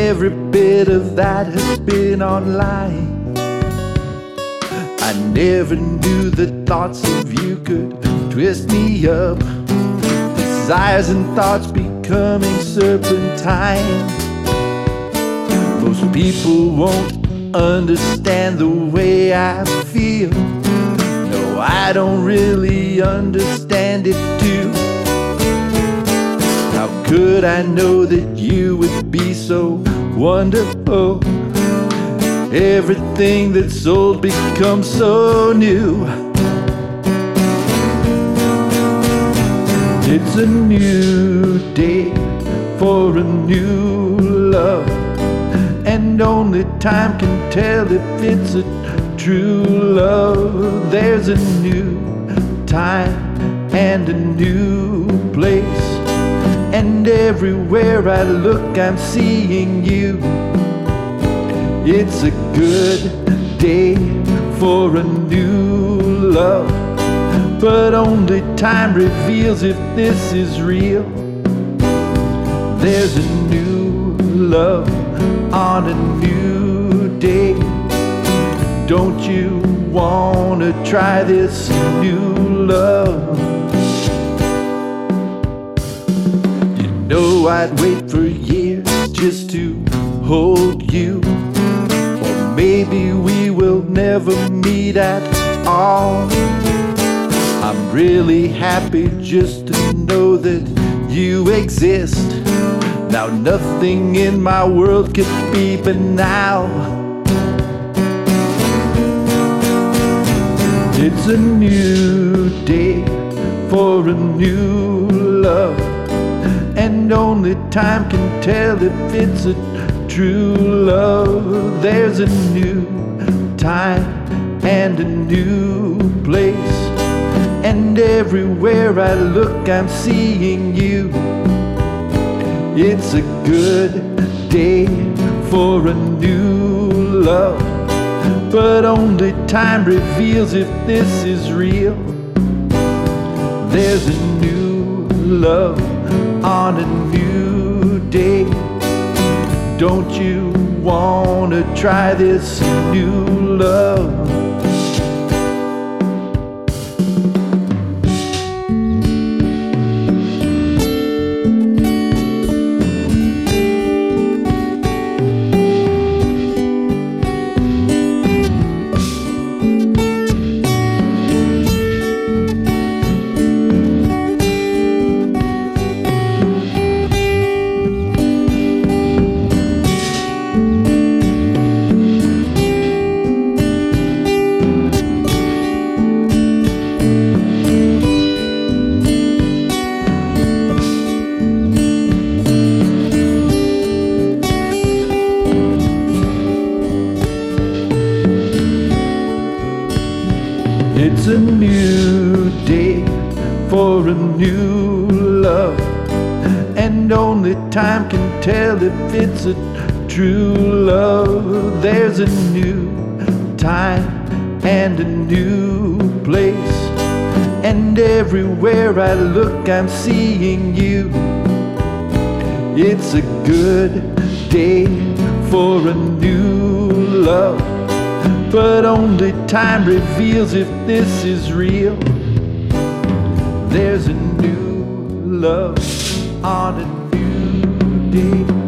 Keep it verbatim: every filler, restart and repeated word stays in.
every bit of that has been online. I never knew that thoughts of you could twist me up. Desires and thoughts becoming serpentine. Most people won't understand the way I feel. No, I don't really understand it too. How could I know that you would be so wonderful? Everything that's old becomes so new. It's a new day for a new love, and only time can tell if it's a true love. There's a new time and a new place, and everywhere I look I'm seeing you. It's a good day for a new love, but only time reveals if this is real. There's a new love on a new day. Don't you wanna try this new love? You know I'd wait for years just to hold you, or maybe we will never meet at all. I'm really happy just to know that you exist. Now nothing in my world could be banal. It's a new day for a new love, and only time can tell if it's a true love. There's a new time and a new place, and everywhere I look I'm seeing you. It's a good day for a new love, but only time reveals if this is real. There's a new love on a new day. Don't you wanna try this new love? It's a new day for a new love, and only time can tell if it's a true love. There's a new time and a new place, and everywhere I look I'm seeing you. It's a good day for a new love, but only time reveals if this is real. There's a new love on a new day.